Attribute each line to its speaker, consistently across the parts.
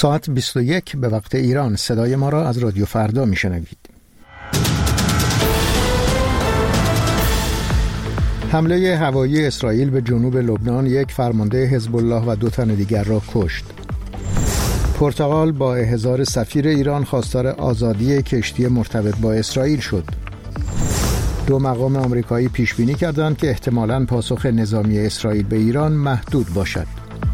Speaker 1: ساعت 21 به وقت ایران. صدای ما را از رادیو فردا میشنوید. حمله هوایی اسرائیل به جنوب لبنان یک فرمانده حزب الله و 2 تن دیگر را کشت. پرتغال با احضار سفیر ایران خواستار آزادی کشتی مرتبط با اسرائیل شد. 2 مقام آمریکایی پیش بینی کردند که احتمالاً پاسخ نظامی اسرائیل به ایران محدود باشد.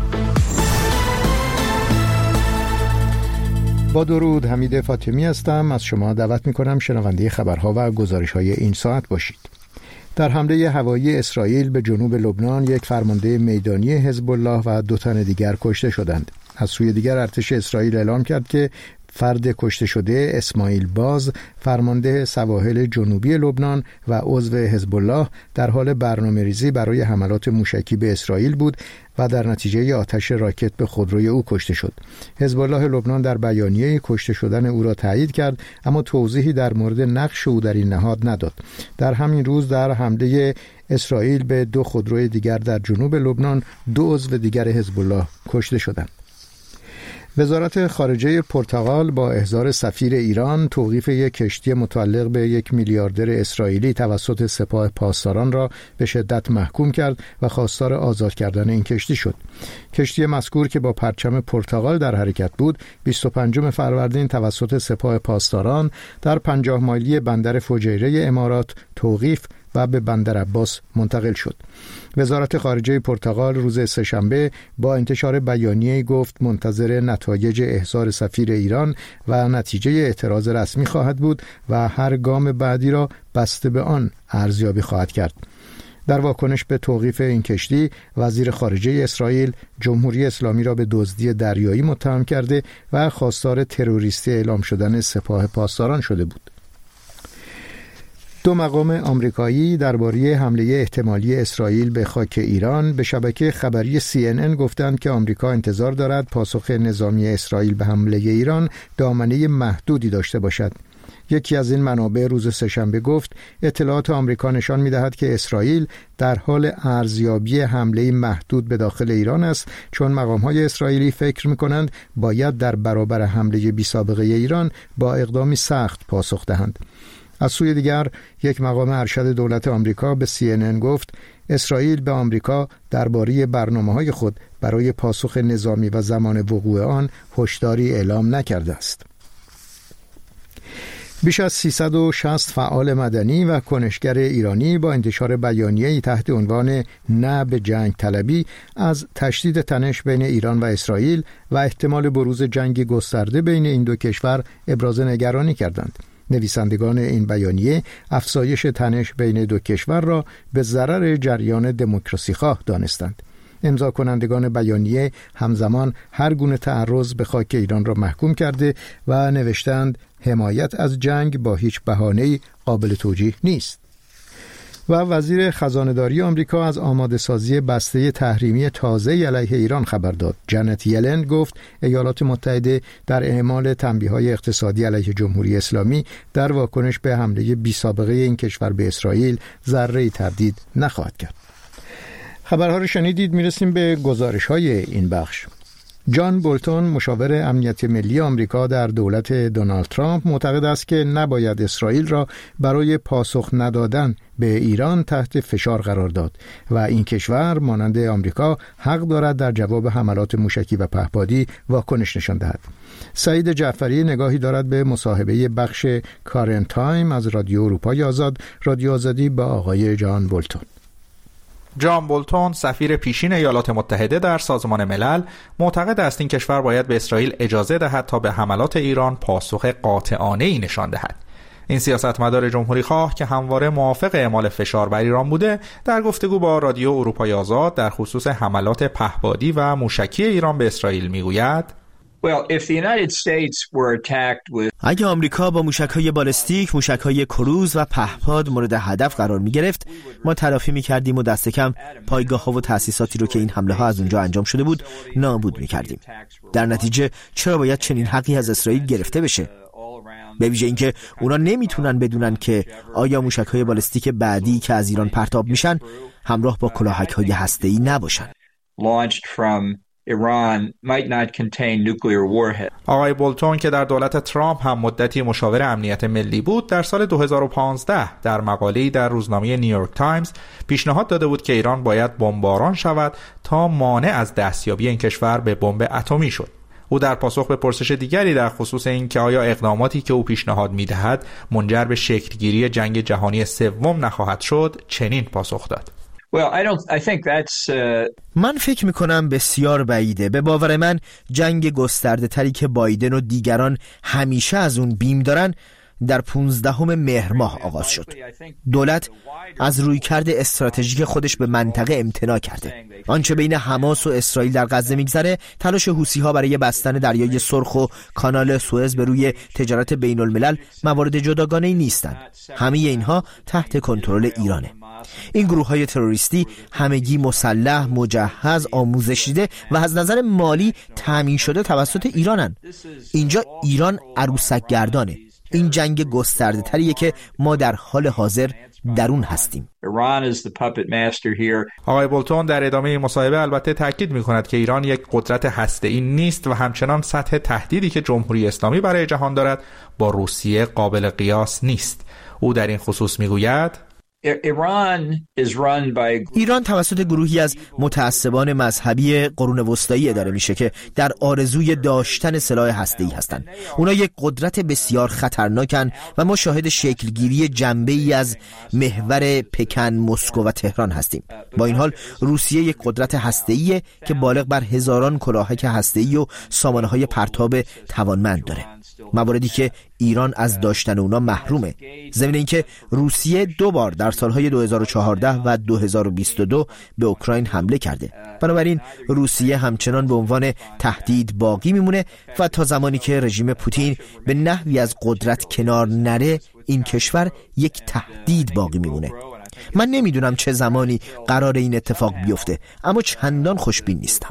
Speaker 1: با درود، حمید فاطمی هستم. از شما دعوت می‌کنم شنونده خبرها و گزارش‌های این ساعت باشید. در حمله هوایی اسرائیل به جنوب لبنان یک فرمانده میدانی حزب الله و 2 تن دیگر کشته شدند. از سوی دیگر ارتش اسرائیل اعلام کرد که فرد کشته شده اسماعیل باز، فرمانده سواحل جنوبی لبنان و عضو حزب الله، در حال برنامه‌ریزی برای حملات موشکی به اسرائیل بود و در نتیجه آتش راکت به خودروی او کشته شد. حزب الله لبنان در بیانیه کشته شدن او را تایید کرد، اما توضیحی در مورد نقش او در این نهاد نداد. در همین روز در حمله اسرائیل به 2 خودروی دیگر در جنوب لبنان 2 عضو دیگر حزب الله کشته شدند. وزارت خارجه پرتغال با احضار سفیر ایران توقیف یک کشتی متعلق به 1 میلیاردر اسرائیلی توسط سپاه پاسداران را به شدت محکوم کرد و خواستار آزاد کردن این کشتی شد. کشتی مذکور که با پرچم پرتغال در حرکت بود، 25 فروردین توسط سپاه پاسداران در 50 مایلی بندر فجیره امارات توقیف و به بندر عباس منتقل شد. وزارت خارجه پرتغال روز سه‌شنبه با انتشار بیانیه‌ای گفت منتظر نتایج احضار سفیر ایران و نتیجه اعتراض رسمی خواهد بود و هر گام بعدی را بسته به آن ارزیابی خواهد کرد. در واکنش به توقیف این کشتی، وزیر خارجه اسرائیل جمهوری اسلامی را به دزدی دریایی متهم کرده و خواستار تروریستی اعلام شدن سپاه پاسداران شده بود. 2 مقام آمریکایی درباره حمله احتمالی اسرائیل به خاک ایران به شبکه خبری CNN گفتند که آمریکا انتظار دارد پاسخ نظامی اسرائیل به حمله ایران دامنه محدودی داشته باشد. یکی از این منابع روز سه‌شنبه گفت اطلاعات آمریکا نشان می‌دهد که اسرائیل در حال ارزیابی حمله محدود به داخل ایران است، چون مقام‌های اسرائیلی فکر می‌کنند باید در برابر حمله بی‌سابقه ایران با اقدامی سخت پاسخ دهند. از سوی دیگر یک مقام ارشد دولت آمریکا به CNN گفت اسرائیل به آمریکا درباره برنامه‌های خود برای پاسخ نظامی و زمان وقوع آن هشداری اعلام نکرده است. بیش از 360 فعال مدنی و کنشگر ایرانی با انتشار بیانیه‌ای تحت عنوان نه به جنگ طلبی از تشدید تنش بین ایران و اسرائیل و احتمال بروز جنگی گسترده بین این 2 کشور ابراز نگرانی کردند. نویسندگان این بیانیه افزایش تنش بین 2 کشور را به ضرر جریان دموکراسی خواه دانستند. امضا کنندگان بیانیه همزمان هر گونه تعرض به خاک ایران را محکوم کرده و نوشتند حمایت از جنگ با هیچ بهانه‌ای قابل توجیه نیست. و وزیر خزانه‌داری آمریکا از آماده سازی بسته تحریمی تازه علیه ایران خبر داد. جنت یلن گفت ایالات متحده در اعمال تنبیه‌های اقتصادی علیه جمهوری اسلامی در واکنش به حمله بی‌سابقه این کشور به اسرائیل ذره‌ای تردید نخواهد کرد. خبرها رو شنیدید. میرسیم به گزارش‌های این بخش. جان بولتون مشاور امنیت ملی آمریکا در دولت دونالد ترامپ معتقد است که نباید اسرائیل را برای پاسخ ندادن به ایران تحت فشار قرار داد و این کشور مانند آمریکا حق دارد در جواب حملات موشکی و پهپادی واکنش نشان دهد. سعید جعفری نگاهی دارد به مصاحبه بخش کارنت تایم از رادیو اروپای آزاد، رادیو آزادی با آقای جان بولتون.
Speaker 2: جان بولتون سفیر پیشین ایالات متحده در سازمان ملل معتقد است این کشور باید به اسرائیل اجازه دهد تا به حملات ایران پاسخ قاطعانه‌ای نشان دهد. این سیاستمدار جمهوری خواه که همواره موافق اعمال فشار بر ایران بوده، در گفتگو با رادیو اروپای آزاد در خصوص حملات پهپادی و موشکی ایران به اسرائیل میگوید
Speaker 3: اگه آمریکا با موشک‌های بالستیک، موشک‌های کروز و پهپاد مورد هدف قرار می‌گرفت، ما تلافی می‌کردیم و دست کم پایگاه‌ها و تأسیساتی رو که این حمله‌ها از اونجا انجام شده بود نابود می‌کردیم. در نتیجه چرا باید چنین حقی از اسرائیل گرفته بشه؟ به ویژه اینکه اونا نمیتونن بدونن که آیا موشک‌های بالستیک بعدی که از ایران پرتاب میشن همراه با کلاهک‌های هسته‌ای نباشن.
Speaker 2: آقای بولتون که در دولت ترامپ هم مدتی مشاور امنیت ملی بود، در سال 2015 در مقاله‌ای در روزنامه نیویورک تایمز پیشنهاد داده بود که ایران باید بمباران شود تا مانع از دستیابی این کشور به بمب اتمی شد. او در پاسخ به پرسش دیگری در خصوص این که آیا اقداماتی که او پیشنهاد می‌دهد منجر به شکلگیری جنگ جهانی سوم نخواهد شد، چنین پاسخ داد:
Speaker 3: من فکر میکنم بسیار بعیده. به باور من جنگ گسترده تری که بایدن و دیگران همیشه از اون بیم دارن در 15 مهر ماه آغاز شد. دولت از رویکرد استراتژیک خودش به منطقه امتناع کرده. آنچه بین حماس و اسرائیل در غزه میگذره تلاش حوثی‌ها برای بستن دریای سرخ و کانال سوئز به روی تجارت بین الملل موارد جداگانه‌ای نیستند. همه اینها تحت کنترل ایرانه. این گروه‌های تروریستی همگی مسلح، مجهز، آموزش دیده و از نظر مالی تامین شده توسط ایرانن. اینجا ایران عروسک گردانه. این جنگ گسترده تریه که ما در حال حاضر در اون هستیم.
Speaker 2: آقای بولتون در ادامه این مصاحبه البته تاکید می‌کند که ایران یک قدرت هسته‌ای نیست و همچنان سطح تهدیدی که جمهوری اسلامی برای جهان دارد با روسیه قابل قیاس نیست. او در این خصوص می‌گوید:
Speaker 3: ایران توسط گروهی از متعصبان مذهبی قرون وسطایی اداره میشه که در آرزوی داشتن سلاح هسته‌ای هستند. اونا یک قدرت بسیار خطرناکن و ما شاهد شکلگیری جنبه‌ای از محور پکن، مسکو و تهران هستیم. با این حال روسیه یک قدرت هسته‌ایه که بالغ بر هزاران کلاهک هسته‌ای و سامانه‌های پرتاب توانمند داره. مواردی که ایران از داشتن اونا محرومه. ضمن اینکه روسیه 2 بار در سالهای 2014 و 2022 به اوکراین حمله کرده. بنابراین روسیه همچنان به عنوان تهدید باقی میمونه و تا زمانی که رژیم پوتین به نحوی از قدرت کنار نره، این کشور یک تهدید باقی میمونه. من نمیدونم چه زمانی قرار این اتفاق بیفته، اما چندان خوشبین نیستم.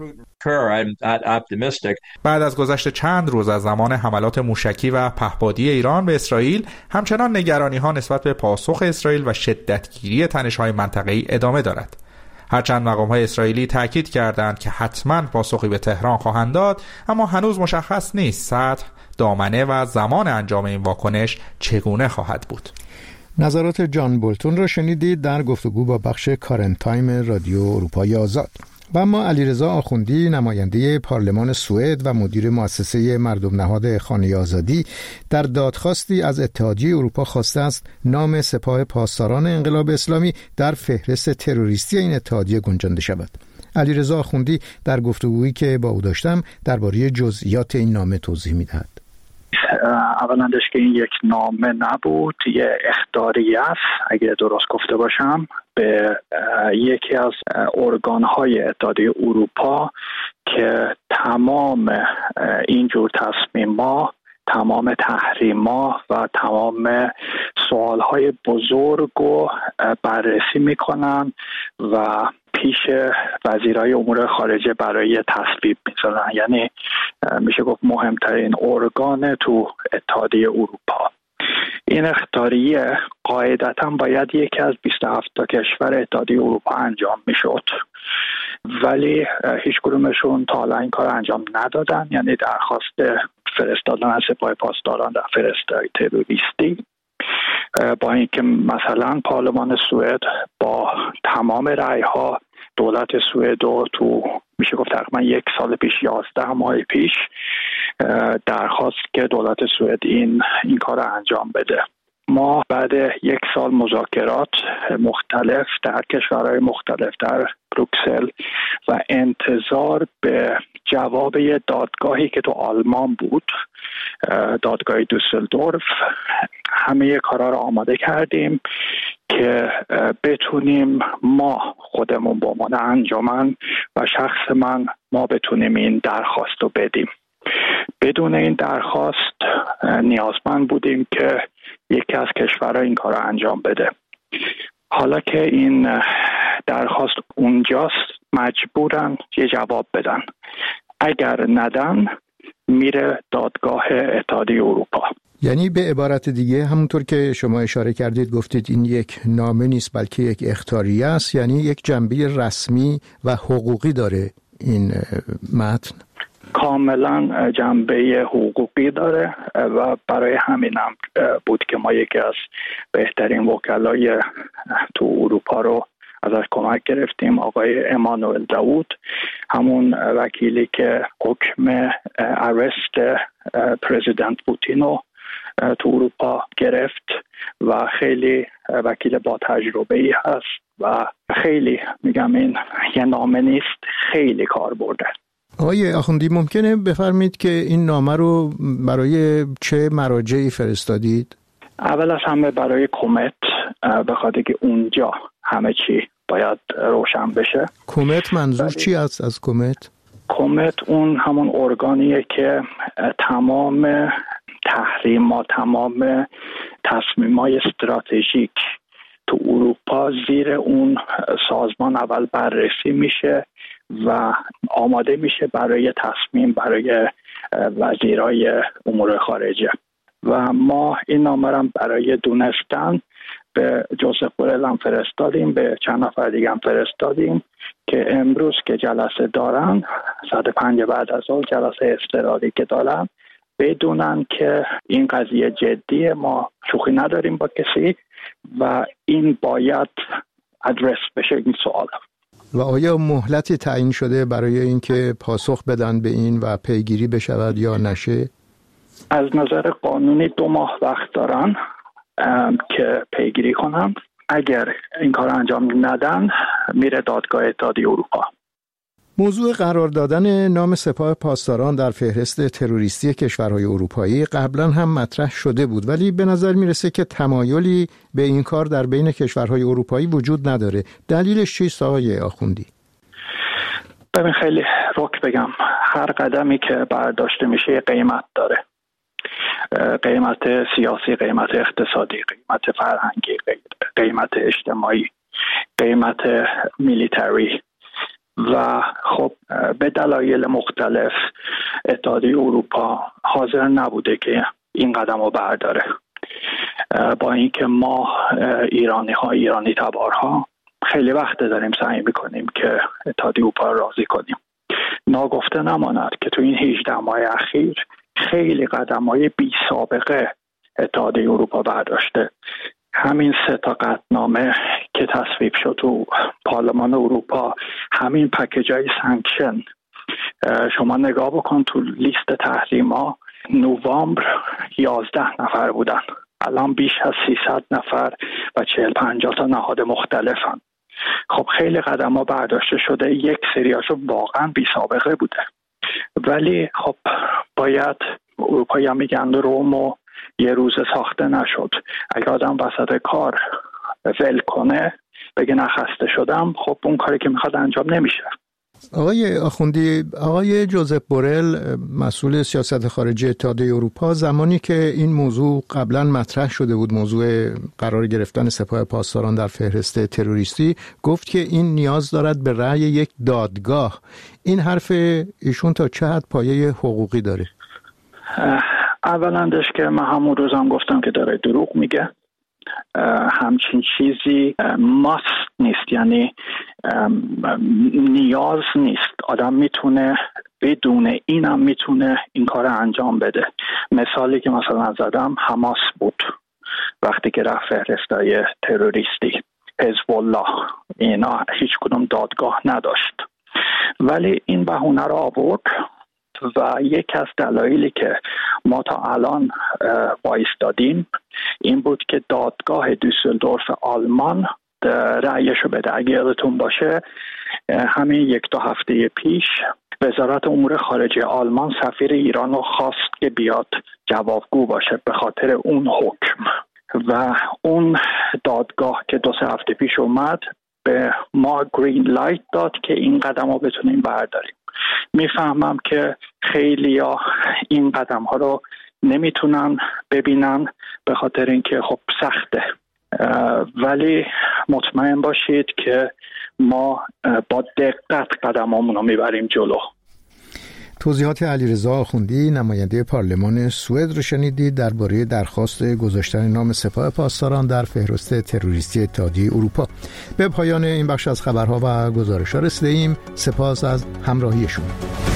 Speaker 2: بعد از گذشت چند روز از زمان حملات موشکی و پهپادی ایران به اسرائیل، همچنان نگرانی‌ها نسبت به پاسخ اسرائیل و شدتگیری تنش‌های منطقه‌ای ادامه دارد. هرچند مقام‌های اسرائیلی تاکید کردند که حتماً پاسخی به تهران خواهند داد، اما هنوز مشخص نیست سطح، دامنه و زمان انجام این واکنش چگونه خواهد بود.
Speaker 1: نظرات جان بولتون را شنیدید در گفتگو با بخش کارنت تایم رادیو اروپای آزاد. و اما علیرضا آخوندی، نماینده پارلمان سوئد و مدیر مؤسسه مردم نهاد خانه آزادی، در دادخواستی از اتحادیه اروپا خواسته است نام سپاه پاسداران انقلاب اسلامی در فهرست تروریستی این اتحادیه گنجانده شود. علیرضا آخوندی در گفتگویی که با او داشتم درباره جزئیات این نامه توضیح می‌دهد.
Speaker 4: اولندش که این یک نامه نبود، یه اخطاریه است اگه درست گفته باشم، به یکی از ارگان‌های اتحادیه اروپا که تمام اینجور تصمیم‌ها، تمام تحریم‌ها و تمام سوال‌های بزرگ رو بررسی می‌کنن و پیش وزیرای امور خارجه برای تصویب می‌ذارن. یعنی میشه گفت مهمترین ارگان تو اتحادیه اروپا. این اخطاریه قاعدتاً باید یکی از 27 تا کشور اتحادیه اروپا انجام میشد، ولی هیچ کدومشون تا الان این کار انجام ندادن. یعنی درخواست فرستادن از سپاه پاسداران در فهرست تروریستی، با اینکه مثلا پارلمان سوئد با تمام رأی‌ها دولت سوئد رو تو میشه گفت تقریبا 1 سال پیش، 11 ماه پیش درخواست که دولت سوئد این کار رو انجام بده. ما بعد 1 سال مذاکرات مختلف در کشورهای مختلف در بروکسل و انتظار به جواب دادگاهی که تو آلمان بود، دادگاه دوسلدورف، همه کارا رو آماده کردیم که بتونیم ما خودمون با عنوان انجمن و شخص من ما بتونیم این درخواست رو بدیم. بدون این درخواست نیازمند بودیم که یکی از کشورها این کار رو انجام بده. حالا که این درخواست اونجاست، مجبورن یه جواب بدن. اگر ندن میره دادگاه اتحادیه اروپا.
Speaker 1: یعنی به عبارت دیگه همونطور که شما اشاره کردید، گفتید این یک نامه نیست بلکه یک اخطاریه است، یعنی یک جنبه رسمی و حقوقی داره این متن؟
Speaker 4: کاملا جنبه حقوقی داره و برای همینم بود که ما یکی از بهترین وکلای تو اروپا رو ازش کمک گرفتیم، آقای امانوئل داوود، همون وکیلی که حکم ارست پرزیدنت پوتین رو تو اروپا گرفت و خیلی وکیل با تجربه‌ای هست و خیلی میگم این یه نامه نیست، خیلی کار برده.
Speaker 1: آقای آخوندی ممکنه بفرمید که این نامه رو برای چه مراجعی فرستادید؟
Speaker 4: اول از همه برای کمت، به خاطر که اونجا همه چی باید روشن بشه.
Speaker 1: کمت منظور چی است از کمت؟
Speaker 4: کمت اون همون ارگانیه که تمام تحریمات، تمام تصمیمات استراتژیک تو اروپا زیر اون سازمان اول بررسی میشه و آماده میشه برای تصمیم برای وزیرای امور خارجه. و ما این نامه رو برای دونستن به جوزف بورل هم فرستادیم، به چند نفر دیگه هم فرستادیم که امروز که جلسه دارن، ساعت 5 بعد از ظهر جلسه اضطراری که دارن، بدونن که این قضیه جدیه، ما شوخی نداریم با کسی و این باید ادرس بشه این سوال.
Speaker 1: و آیا مهلتی تعیین شده برای اینکه پاسخ بدن به این و پیگیری بشود یا نشه؟
Speaker 4: از نظر قانونی 2 ماه وقت دارن که پیگیری کنن. اگر این کار انجام ندن میره دادگاه اتحادیه اروپا.
Speaker 1: موضوع قرار دادن نام سپاه پاسداران در فهرست تروریستی کشورهای اروپایی قبلا هم مطرح شده بود، ولی به نظر میرسه که تمایلی به این کار در بین کشورهای اروپایی وجود نداره. دلیلش چیست آقای آخوندی؟
Speaker 4: ببین خیلی رک بگم، هر قدمی که برداشته میشه قیمت داره. قیمت سیاسی، قیمت اقتصادی، قیمت فرهنگی، قیمت اجتماعی، قیمت میلیتری و خب به دلایل مختلف اتحادیه اروپا حاضر نبوده که این قدم رو برداره. با اینکه ما ایرانی تبارها خیلی وقت داریم سعی میکنیم که اتحادیه اروپا رو راضی کنیم. ناگفته نماند که تو این 18 ماه اخیر خیلی قدم‌های بی سابقه اتحادیه اروپا برداشته. همین 3 قطعنامه که تصویب شد تو پارلمان اروپا، همین پکیج‌های سانکشن، شما نگاه بکن تو لیست تحریم‌ها نوامبر 11 نفر بودن، الان بیش از 300 نفر و 40-50 تا نهاد مختلفن. خب خیلی قدم‌ها برداشته شده، یک سریاشو واقعا بی سابقه بوده، ولی خب باید اروپایی هم میگن رومو یه روز ساخته نشد. اگه آدم وسط کار ول کنه بگه نخسته شدم، خب اون کاری که میخواد انجام نمیشه.
Speaker 1: آقای آخوندی، آقای جوزف بورل مسئول سیاست خارجی اتحادیه اروپا زمانی که این موضوع قبلا مطرح شده بود، موضوع قرار گرفتن سپاه پاسداران در فهرست تروریستی، گفت که این نیاز دارد به رأی یک دادگاه. این حرف ایشون تا چه حد پایه حقوقی داره؟
Speaker 4: اولندش که من همون روزم گفتم که داره دروغ میگه. همچین چیزی must نیست، یعنی نیاز نیست. آدم میتونه بدون اینم میتونه این کار انجام بده. مثالی که مثلا زدم حماس بود، وقتی که رفت فهرستای تروریستی، حزب الله، اینا هیچ کدوم دادگاه نداشت، ولی این بهونه رو آورد و یک از دلایلی که ما تا الان وایستادیم این بود که دادگاه دوسلدورف آلمان رأیشو بده. اگه یادتون باشه همین 1-2 هفته پیش وزارت امور خارجه آلمان سفیر ایران رو خواست که بیاد جوابگو باشه به خاطر اون حکم و اون دادگاه که 2-3 هفته پیش اومد به ما گرین لایت داد که این قدم رو بتونیم برداریم. میفهمم که خیلیا این قدم ها رو نمیتونن ببینن به خاطر اینکه خب سخته، ولی مطمئن باشید که ما با دقت قدمامون رو میبریم جلو.
Speaker 1: توضیحات علیرضا آخوندی نماینده پارلمان سوئد رو شنیدید درباره درخواست گذاشتن نام سپاه پاسداران در فهرست تروریستی اتحادیه اروپا. به پایان این بخش از خبرها و گزارش‌ها رسیدیم. سپاس از همراهیشون.